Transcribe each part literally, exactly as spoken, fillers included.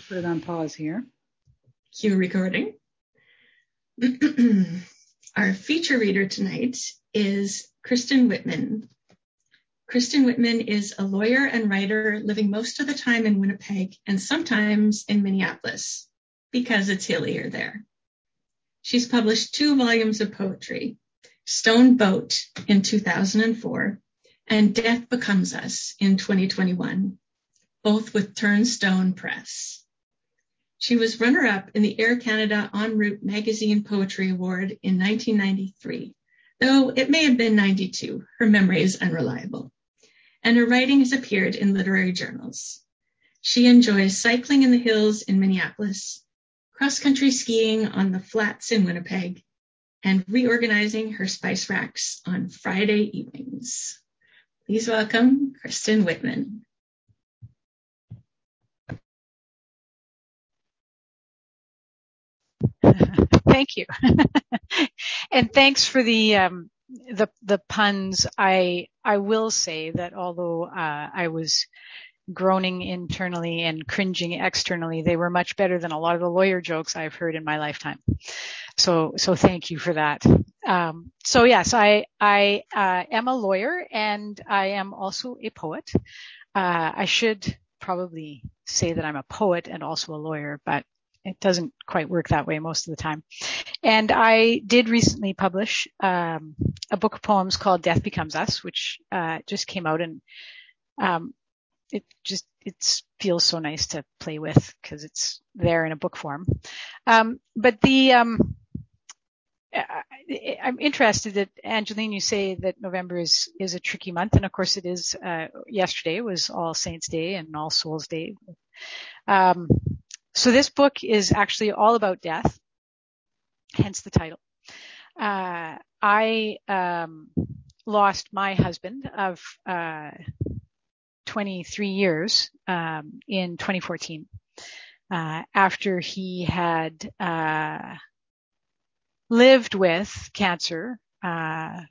put it on pause here. Cue recording. Our feature reader tonight is Kristen Whitman. Kristen Whitman is a lawyer and writer living most of the time in Winnipeg and sometimes in Minneapolis because it's hillier there. She's published two volumes of poetry, Stone Boat in two thousand four and Death Becomes Us in twenty twenty-one, both with Turnstone Press. She was runner-up in the Air Canada En Route Magazine Poetry Award in nineteen ninety-three, though it may have been ninety-two. Her memory is unreliable. And her writing has appeared in literary journals. She enjoys cycling in the hills in Minneapolis, cross-country skiing on the flats in Winnipeg, and reorganizing her spice racks on Friday evenings. Please welcome Kristen Whitman. Thank you. And thanks for the um, the the puns. I I will say that although uh, I was groaning internally and cringing externally, they were much better than a lot of the lawyer jokes I've heard in my lifetime. So so thank you for that. Um, so yes, I I uh, am a lawyer and I am also a poet. Uh, I should probably say that I'm a poet and also a lawyer, but it doesn't quite work that way most of the time. And I did recently publish um, a book of poems called Death Becomes Us, which uh, just came out, and um, it just it feels so nice to play with because it's there in a book form. Um, but the um, I, I'm interested that, Angeline, you say that November is is a tricky month, and of course it is. Uh, yesterday was All Saints Day and All Souls Day. Um, So this book is actually all about death, hence the title. Uh, I um, lost my husband of uh, twenty-three years um, in twenty fourteen uh, after he had uh, lived with cancer uh,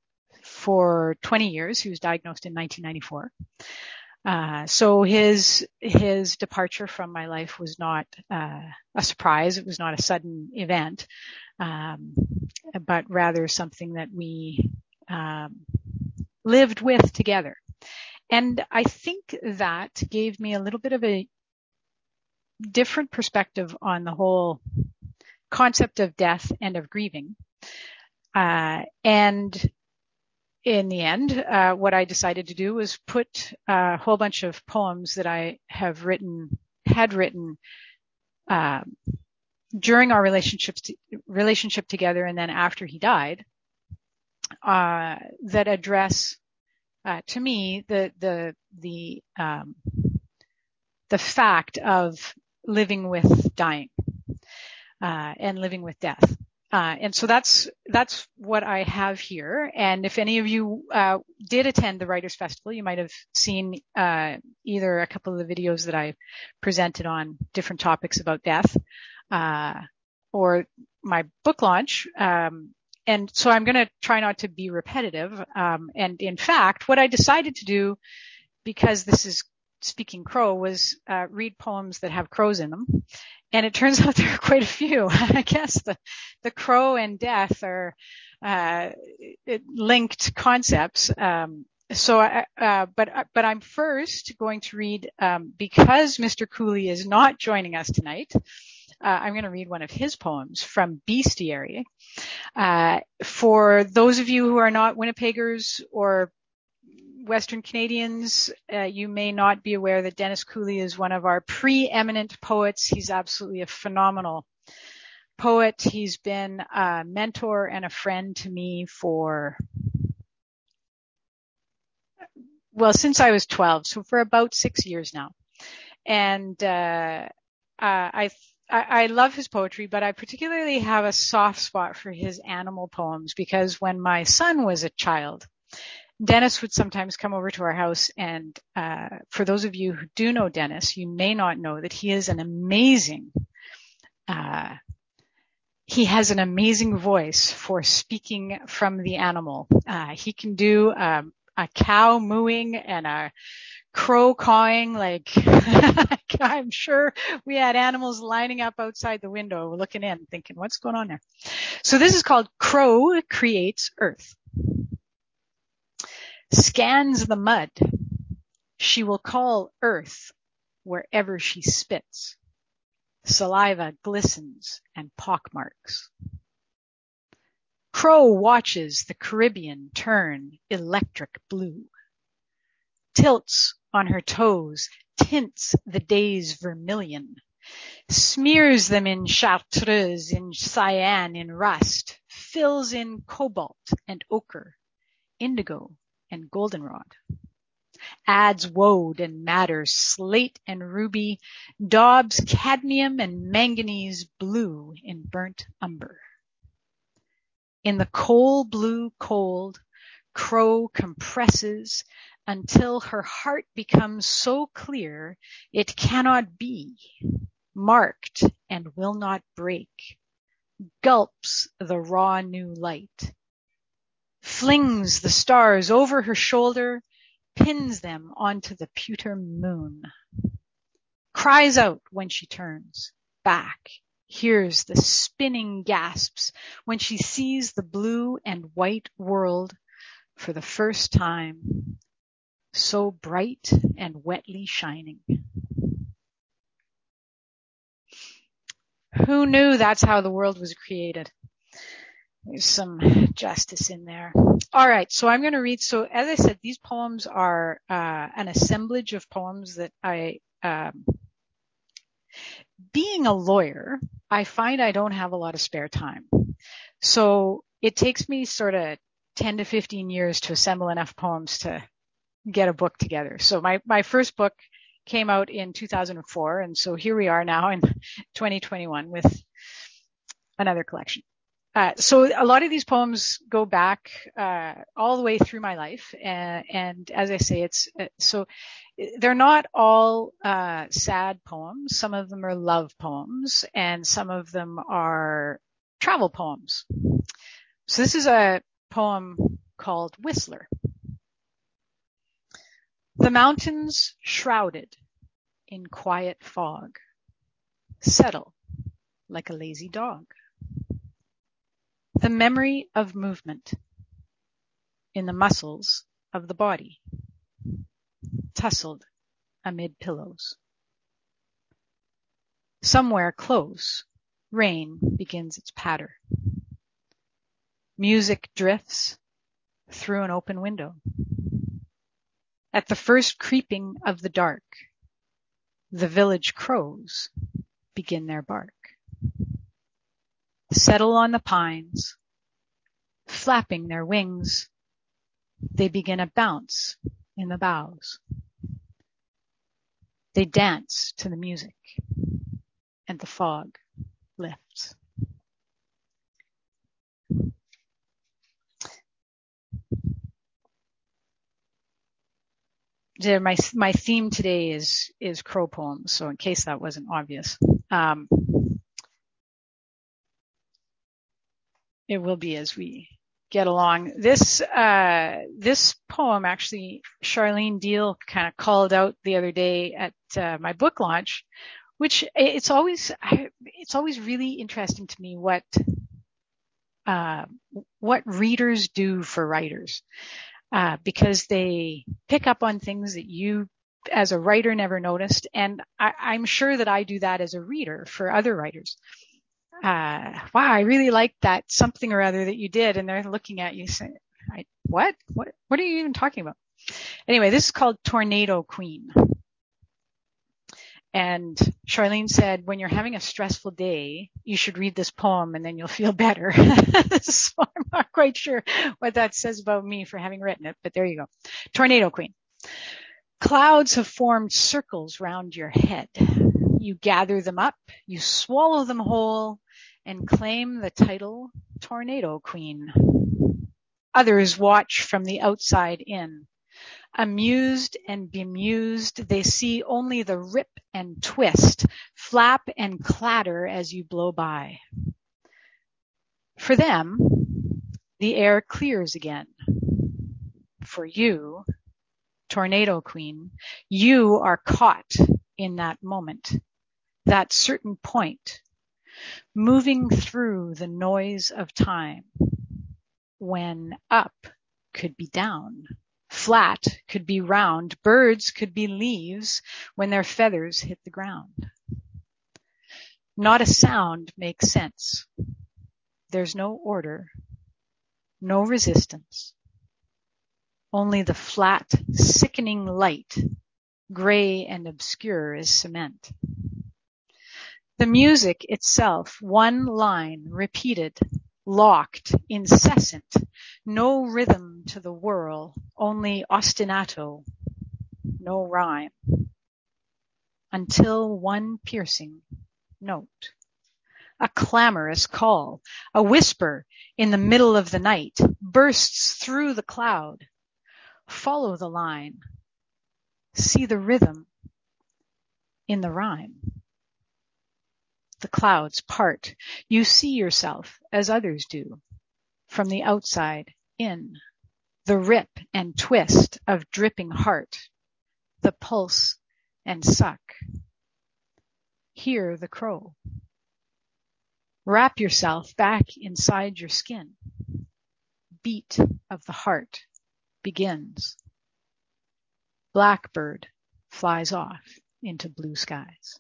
for twenty years. He was diagnosed in nineteen ninety-four. Uh, so his, his departure from my life was not, uh, a surprise. It was not a sudden event, um, but rather something that we, um, lived with together. And I think that gave me a little bit of a different perspective on the whole concept of death and of grieving. Uh, and in the end, uh, what I decided to do was put a whole bunch of poems that I have written, had written, uh, during our relationships, to, relationship together and then after he died, uh, that address, uh, to me, the, the, the, um, the fact of living with dying, uh, and living with death. Uh, and so that's, that's what I have here. And if any of you, uh, did attend the Writers Festival, you might have seen, uh, either a couple of the videos that I presented on different topics about death, uh, or my book launch. Um, and so I'm going to try not to be repetitive. Um, and in fact, what I decided to do, because this is speaking crow, was, uh, read poems that have crows in them. And it turns out there are quite a few. I guess the, the crow and death are, uh, linked concepts. Um, so, I, uh, but, but I'm first going to read, um, because Mister Cooley is not joining us tonight, uh, I'm going to read one of his poems from Bestiary. Uh, for those of you who are not Winnipeggers or Western Canadians, uh, you may not be aware that Dennis Cooley is one of our preeminent poets. He's absolutely a phenomenal poet. He's been a mentor and a friend to me for, well, since I was twelve, so for about six years now. And uh, uh I, I I love his poetry, but I particularly have a soft spot for his animal poems because when my son was a child, Dennis would sometimes come over to our house, and uh for those of you who do know Dennis, you may not know that he is an amazing, uh he has an amazing voice for speaking from the animal. Uh he can do um, a cow mooing and a crow cawing like I'm sure we had animals lining up outside the window looking in thinking, what's going on there? So this is called Crow Creates Earth. Scans the mud. She will call earth wherever she spits. Saliva glistens and pockmarks. Crow watches the Caribbean turn electric blue. Tilts on her toes, tints the day's vermilion. Smears them in chartreuse, in cyan, in rust. Fills in cobalt and ochre, indigo and goldenrod. Adds woad and madder, slate and ruby, daubs cadmium and manganese blue in burnt umber. In the coal blue cold, Crow compresses until her heart becomes so clear it cannot be, marked and will not break, gulps the raw new light, flings the stars over her shoulder, pins them onto the pewter moon, cries out when she turns back, hears the spinning gasps when she sees the blue and white world for the first time, so bright and wetly shining. Who knew that's how the world was created? There's some justice in there. All right, so I'm going to read. So as I said, these poems are uh, an assemblage of poems that I, um, being a lawyer, I find I don't have a lot of spare time. So it takes me sort of ten to fifteen years to assemble enough poems to get a book together. So my, my first book came out in two thousand four, and so here we are now in twenty twenty-one with another collection. Uh, so a lot of these poems go back uh, all the way through my life, and, and as I say, it's uh, so they're not all uh, sad poems. Some of them are love poems, and some of them are travel poems. So this is a poem called Whistler. The mountains shrouded in quiet fog settle like a lazy dog. The memory of movement in the muscles of the body, tussled amid pillows. Somewhere close, rain begins its patter. Music drifts through an open window. At the first creeping of the dark, the village crows begin their bark. Settle on the pines, flapping their wings, they begin a bounce in the boughs. They dance to the music, and the fog lifts. My my theme today is is crow poems, so in case that wasn't obvious, um, it will be as we get along. This uh, this poem actually, Charlene Deal kind of called out the other day at uh, my book launch, which it's always it's always really interesting to me what uh, what readers do for writers. Uh, because they pick up on things that you as a writer never noticed. And I, I'm sure that I do that as a reader for other writers. Uh, wow, I really liked that something or other that you did. And they're looking at you saying, I, what? What, what are you even talking about? Anyway, this is called Tornado Queen. And Charlene said, when you're having a stressful day, you should read this poem and then you'll feel better. So I'm not quite sure what that says about me for having written it, but there you go. Tornado Queen. Clouds have formed circles round your head. You gather them up, you swallow them whole, and claim the title Tornado Queen. Others watch from the outside in. Amused and bemused, they see only the rip and twist, flap and clatter as you blow by. For them, the air clears again. For you, tornado queen, you are caught in that moment, that certain point, moving through the noise of time, when up could be down, flat could be round, birds could be leaves when their feathers hit the ground. Not a sound makes sense. There's no order, no resistance. Only the flat, sickening light, gray and obscure as cement. The music itself, one line, repeated, locked, incessant, no rhythm to the whirl, only ostinato, no rhyme, until one piercing note. A clamorous call, a whisper in the middle of the night, bursts through the cloud. Follow the line. See the rhythm in the rhyme. The clouds part. You see yourself as others do, from the outside in. The rip and twist of dripping heart, the pulse and suck. Hear the crow. Wrap yourself back inside your skin. Beat of the heart begins. Blackbird flies off into blue skies.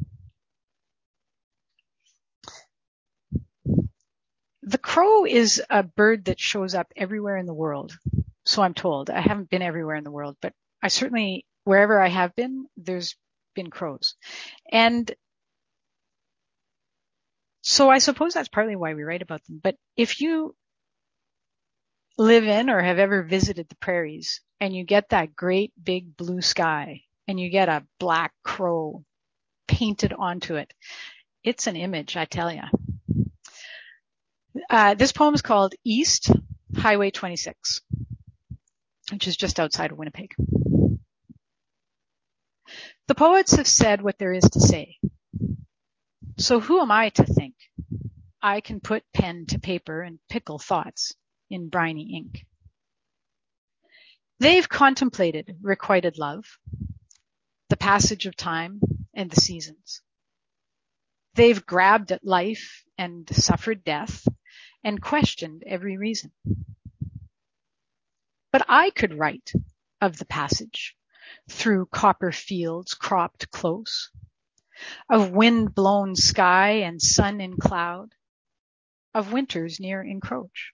The crow is a bird that shows up everywhere in the world. So I'm told. I haven't been everywhere in the world, but I certainly, wherever I have been, there's been crows. And so I suppose that's partly why we write about them. But if you live in or have ever visited the prairies and you get that great big blue sky and you get a black crow painted onto it, it's an image, I tell you. Uh, this poem is called East Highway twenty-six, which is just outside of Winnipeg. The poets have said what there is to say. So who am I to think? I can put pen to paper and pickle thoughts in briny ink. They've contemplated requited love, the passage of time and the seasons. They've grabbed at life and suffered death and questioned every reason. But I could write of the passage through copper fields cropped close, of wind-blown sky and sun in cloud, of winters near encroach.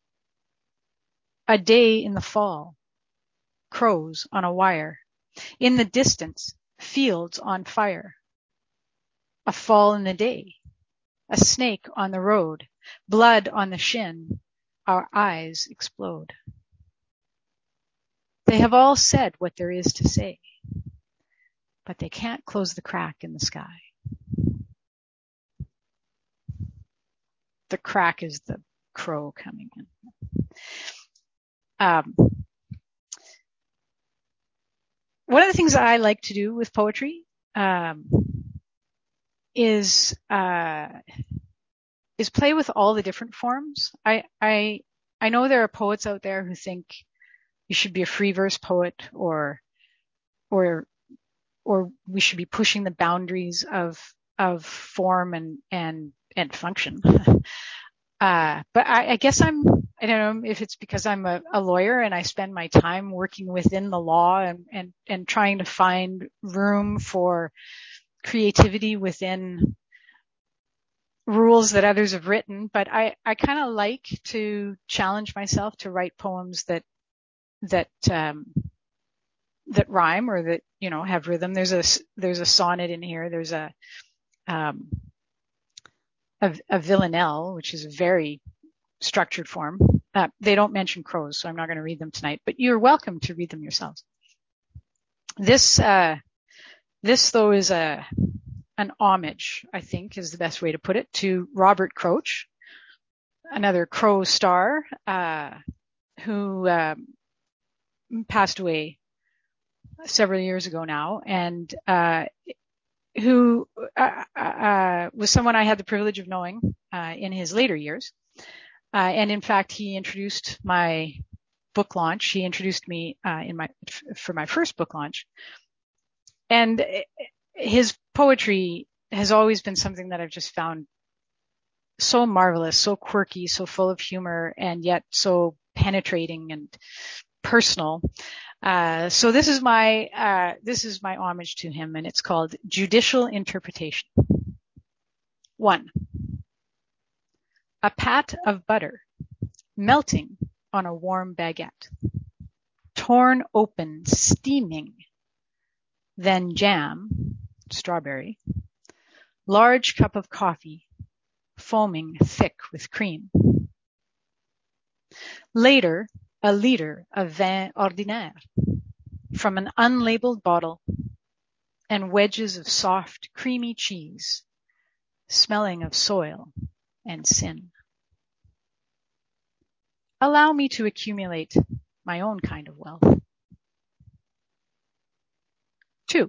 A day in the fall, crows on a wire, in the distance, fields on fire. A fall in the day, a snake on the road, blood on the shin, our eyes explode. They have all said what there is to say, but they can't close the crack in the sky. The crack is the crow coming in. Um, one of the things that I like to do with poetry um, is uh, is play with all the different forms. I I I know there are poets out there who think you should be a free verse poet, or or or we should be pushing the boundaries of of form and and and function. Uh, but I, I guess I'm, I don't know if it's because I'm a, a lawyer and I spend my time working within the law and, and, and trying to find room for creativity within rules that others have written. But I, I kind of like to challenge myself to write poems that, that, um, that rhyme or that, you know, have rhythm. There's a, there's a sonnet in here. There's a, um, a, a villanelle, which is a very structured form. Uh, they don't mention crows, so I'm not going to read them tonight, but you're welcome to read them yourselves. This, uh, this though is a, an homage, I think is the best way to put it, to Robert Croce, another Crow star, uh, who, um, passed away several years ago now, and, uh, who uh, uh, was someone I had the privilege of knowing uh, in his later years. Uh, and in fact, he introduced my book launch. She introduced me uh, in my for my first book launch, and his poetry has always been something that I've just found so marvelous, so quirky, so full of humor, and yet so penetrating and personal. Uh, so this is my uh, this is my homage to him, and it's called Judicial Interpretation. One. A pat of butter melting on a warm baguette, torn open, steaming, then jam, strawberry, large cup of coffee, foaming thick with cream. Later, a liter of vin ordinaire from an unlabeled bottle and wedges of soft, creamy cheese, smelling of soil and sin. Allow me to accumulate my own kind of wealth. Two.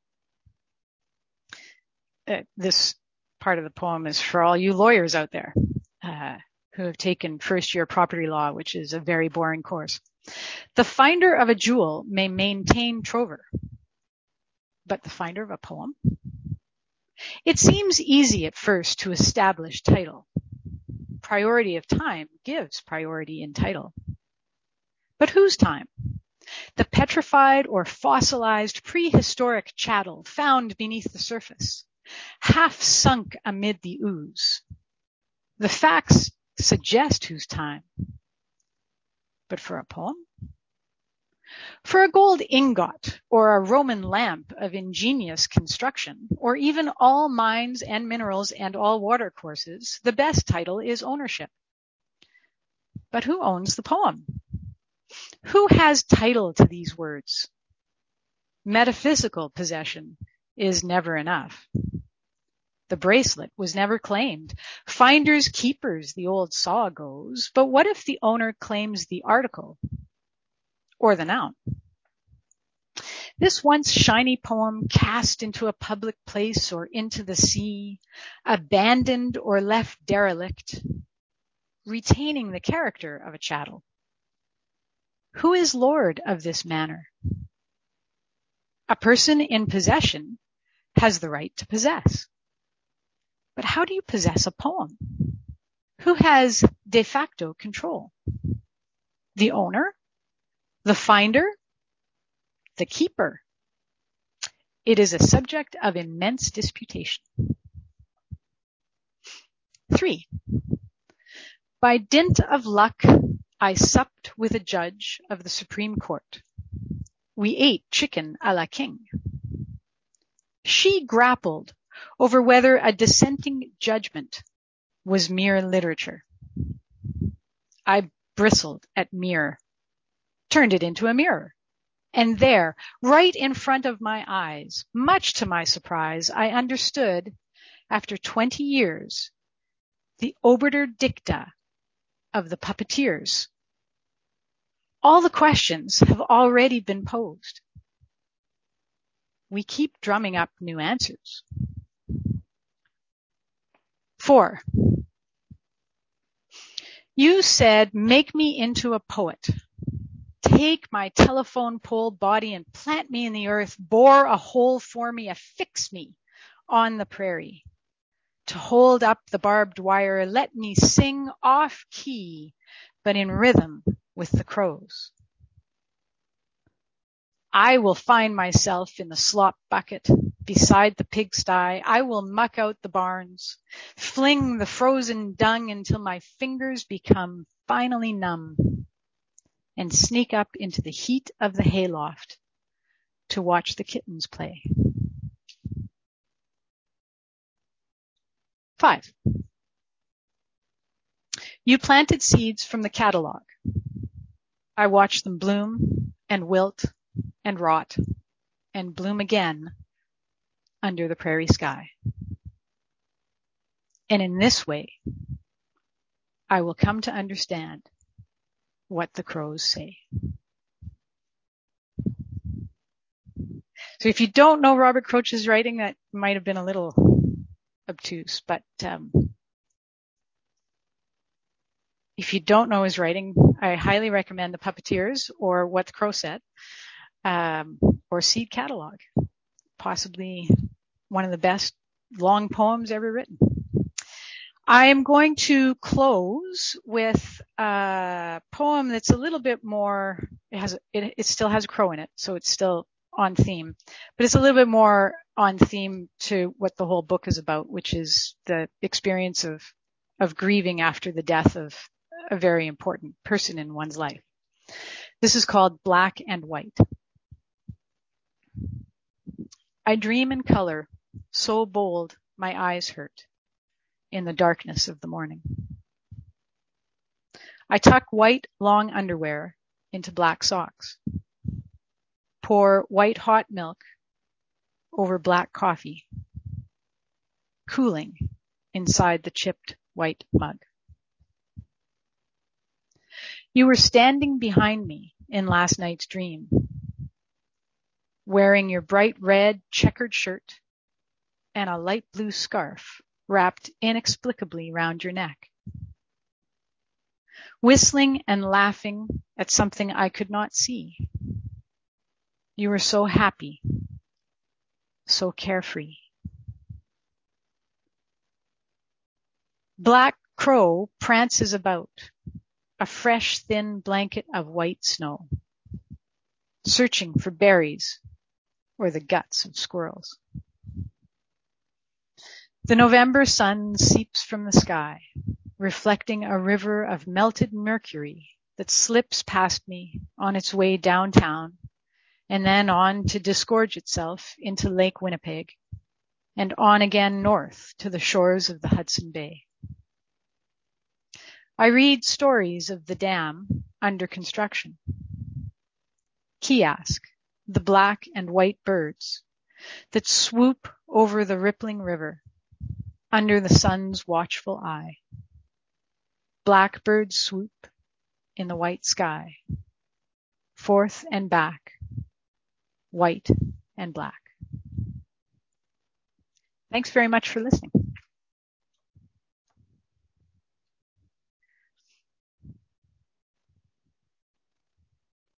Uh, this part of the poem is for all you lawyers out there uh, who have taken first year property law, which is a very boring course. The finder of a jewel may maintain trover, but the finder of a poem? It seems easy at first to establish title. Priority of time gives priority in title. But whose time? The petrified or fossilized prehistoric chattel found beneath the surface, half sunk amid the ooze. The facts suggest whose time. But for a poem? For a gold ingot or a Roman lamp of ingenious construction, or even all mines and minerals and all watercourses, the best title is ownership. But who owns the poem? Who has title to these words? Metaphysical possession is never enough. The bracelet was never claimed. Finders keepers, the old saw goes. But what if the owner claims the article or the noun? This once shiny poem cast into a public place or into the sea, abandoned or left derelict, retaining the character of a chattel. Who is lord of this manor? A person in possession has the right to possess. But how do you possess a poem? Who has de facto control? The owner? The finder? The keeper? It is a subject of immense disputation. Three. By dint of luck, I supped with a judge of the Supreme Court. We ate chicken a la king. She grappled over whether a dissenting judgment was mere literature. I bristled at mere, turned it into a mirror. And there, right in front of my eyes, much to my surprise, I understood, after twenty years, the obiter dicta of the puppeteers. All the questions have already been posed. We keep drumming up new answers. Four. You said, make me into a poet. Take my telephone pole body and plant me in the earth, bore a hole for me, affix me on the prairie. To hold up the barbed wire, let me sing off key, but in rhythm with the crows. I will find myself in the slop bucket beside the pigsty. I will muck out the barns, fling the frozen dung until my fingers become finally numb, and sneak up into the heat of the hayloft to watch the kittens play. Five. You planted seeds from the catalog. I watched them bloom and wilt and rot and bloom again under the prairie sky. And in this way, I will come to understand what the crows say. So if you don't know Robert Croce's writing, that might have been a little obtuse, but um, If you don't know his writing, I highly recommend The Puppeteers or What the Crow Said, um, or Seed Catalog, possibly one of the best long poems ever written. I am going to close with a poem that's a little bit more, it has, it, it still has a crow in it, so it's still on theme, but it's a little bit more on theme to what the whole book is about, which is the experience of, of grieving after the death of a very important person in one's life. This is called Black and White. I dream in color, so bold my eyes hurt in the darkness of the morning. I tuck white long underwear into black socks. Pour white hot milk over black coffee, cooling inside the chipped white mug. You were standing behind me in last night's dream, wearing your bright red checkered shirt and a light blue scarf wrapped inexplicably round your neck, whistling and laughing at something I could not see. You were so happy, so carefree. Black Crow prances about, a fresh thin blanket of white snow, searching for berries or the guts of squirrels. The November sun seeps from the sky, reflecting a river of melted mercury that slips past me on its way downtown and then on to disgorge itself into Lake Winnipeg and on again north to the shores of the Hudson Bay. I read stories of the dam under construction. Kiosk, the black and white birds that swoop over the rippling river under the sun's watchful eye. Blackbirds swoop in the white sky, forth and back, white and black. Thanks very much for listening.